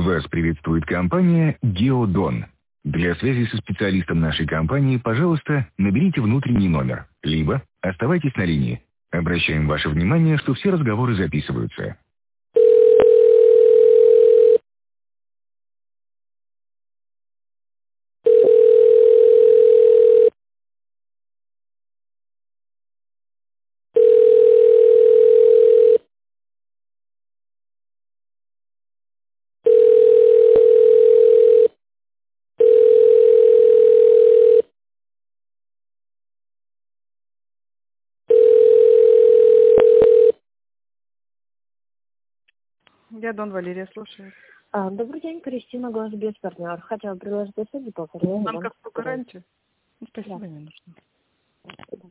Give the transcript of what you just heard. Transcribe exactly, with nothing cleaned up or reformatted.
Вас приветствует компания «Геодон». Для связи со специалистом нашей компании, пожалуйста, наберите внутренний номер, либо оставайтесь на линии. Обращаем ваше внимание, что все разговоры записываются. Я Дон Валерия, слушаю. А, добрый день, Кристина, голос без партнер. Хотела предложить услуги по оформлению Банковскую банковского. гарантию? Ну, спасибо, Да. не нужно.